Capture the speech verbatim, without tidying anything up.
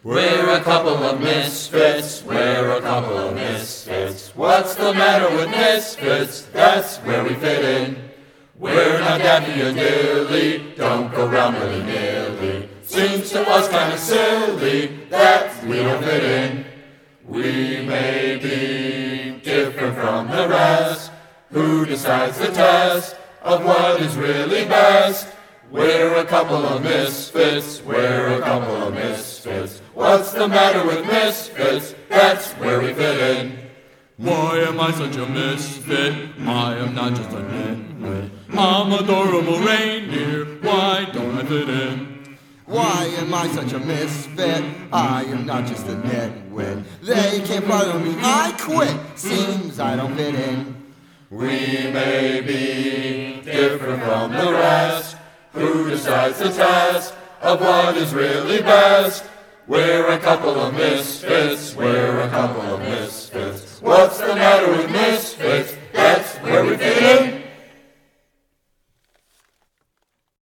We're a couple of misfits, we're a couple of misfits. What's the matter with misfits? That's where we fit in. We're not Daffy and Dilly, don't go round willy-nilly. Seems to us kind of silly that we don't fit in. We may be different from the rest. Who decides the test of what is really best? We're a couple of misfits, we're a couple of misfits. What's the matter with misfits? That's where we fit in. Why am I such a misfit? I am not just a nitwit. I'm adorable reindeer, why don't I fit in? Why am I such a misfit? I am not just a nitwit. They can't follow me, I quit. Seems I don't fit in. We may be different from the rest. Who decides the test of what is really best? We're a couple of misfits, we're a couple of misfits. What's the matter with misfits?